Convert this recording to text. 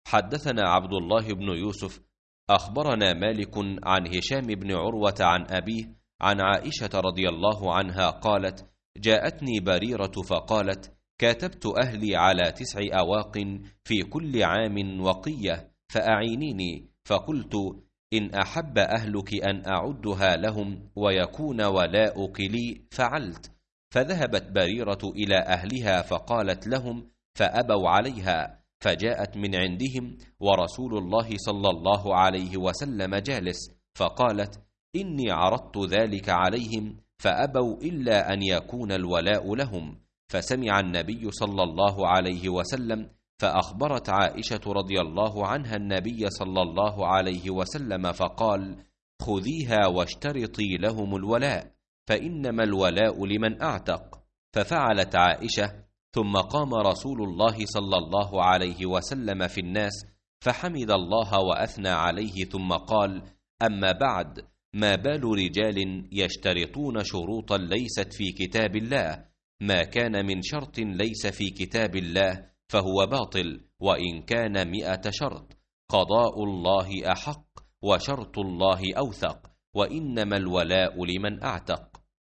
حدثنا عبد الله بن يوسف أخبرنا مالك عن هشام بن عروة عن أبيه عن عائشة رضي الله عنها قالت: جاءتني بريرة فقالت: كاتبت أهلي على 9 أواق في كل عام وقية، فأعينيني. فقلت: إن أحب أهلك أن أعدها لهم ويكون ولاؤك لي فعلت. فذهبت بريرة إلى أهلها فقالت لهم، فأبوا عليها، فجاءت من عندهم ورسول الله صلى الله عليه وسلم جالس، فقالت: إني عرضت ذلك عليهم فأبوا إلا أن يكون الولاء لهم. فسمع النبي صلى الله عليه وسلم، فأخبرت عائشة رضي الله عنها النبي صلى الله عليه وسلم فقال: خذيها واشترطي لهم الولاء، فإنما الولاء لمن أعتق. ففعلت عائشة، ثم قام رسول الله صلى الله عليه وسلم في الناس فحمد الله وأثنى عليه، ثم قال: أما بعد، ما بال رجال يشترطون شروطا ليست في كتاب الله؟ ما كان من شرط ليس في كتاب الله فهو باطل، وإن كان 100 شرط. قضاء الله أحق وشرط الله أوثق، وإنما الولاء لمن أعتق.